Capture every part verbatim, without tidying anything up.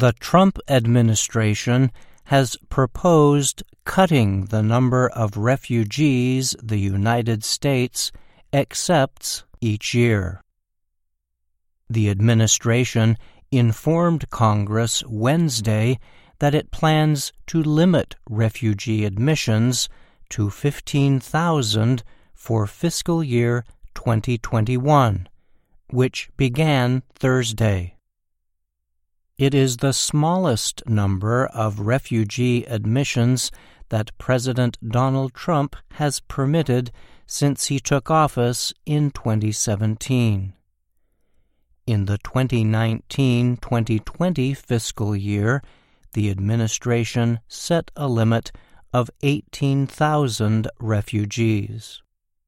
The Trump administration has proposed cutting the number of refugees the United States accepts each year. The administration informed Congress Wednesday that it plans to limit refugee admissions to fifteen thousand for fiscal year twenty twenty-one, which began Thursday. It is the smallest number of refugee admissions that President Donald Trump has permitted since he took office in twenty seventeen. In the twenty nineteen twenty twenty fiscal year, the administration set a limit of eighteen thousand refugees.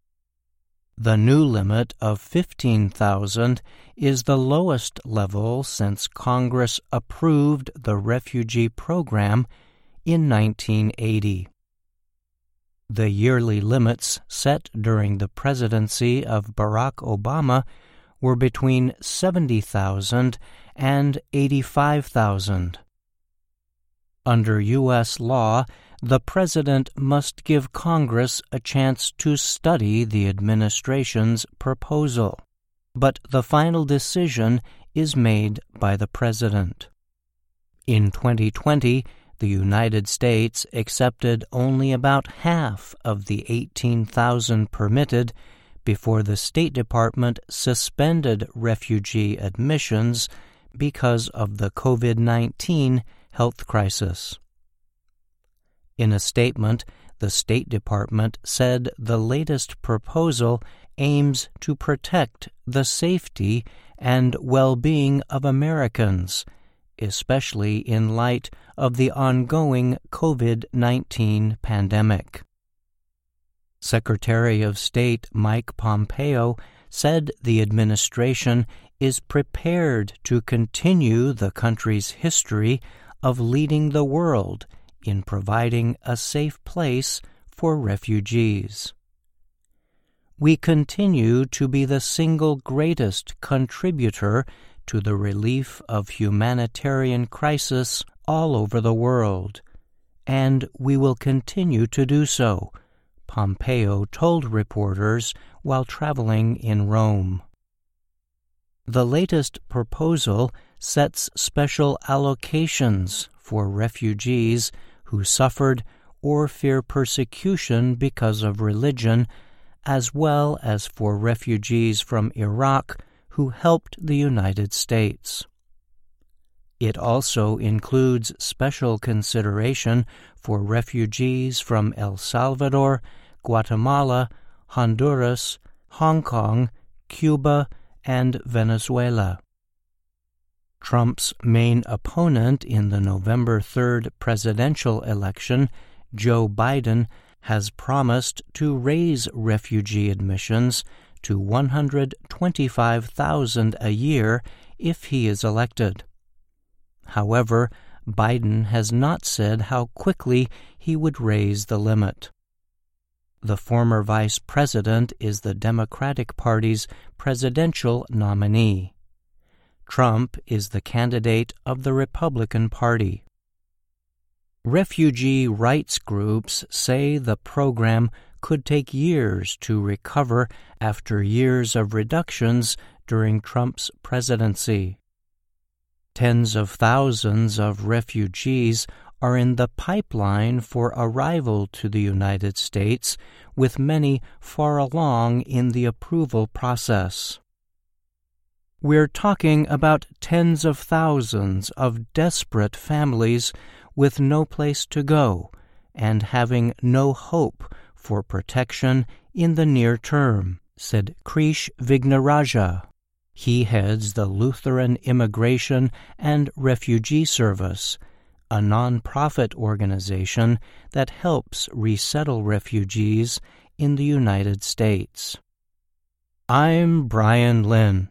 The new limit of fifteen thousand is the lowest level since Congress approved the refugee program in nineteen eighty. The yearly limits set during the presidency of Barack Obama were between seventy thousand and eighty-five thousand. Under U S law, the President must give Congress a chance to study the administration's proposal, but the final decision is made by the President. In twenty twenty, the United States accepted only about half of the eighteen thousand permitted before the State Department suspended refugee admissions because of the COVID nineteen health crisis. In a statement, the State Department said the latest proposal aims to protect the safety and well-being of Americans, especially in light of the ongoing COVID nineteen pandemic. Secretary of State Mike Pompeo said the administration is prepared to continue the country's history of leading the world in providing a safe place for refugees. We continue to be the single greatest contributor to the relief of humanitarian crisis all over the world, and we will continue to do so, Pompeo told reporters while traveling in Rome. The latest proposal sets special allocations for refugees who suffered or fear persecution because of religion, as well as for refugees from Iraq who helped the United States. It also includes special consideration for refugees from El Salvador, Guatemala, Honduras, Hong Kong, Cuba, and Venezuela. Trump's main opponent in the November third presidential election, Joe Biden, has promised to raise refugee admissions to one hundred twenty-five thousand a year if he is elected. However, Biden has not said how quickly he would raise the limit. The former vice president is the Democratic Party's presidential nominee. Trump is the candidate of the Republican Party. Refugee rights groups say the program could take years to recover after years of reductions during Trump's presidency. Tens of thousands of refugees are in the pipeline for arrival to the United States, with many far along in the approval process. We're talking about tens of thousands of desperate families with no place to go and having no hope for protection in the near term, said Krish Vignarajah. He heads the Lutheran Immigration and Refugee Service, a non-profit organization that helps resettle refugees in the United States. I'm Brian Lynn.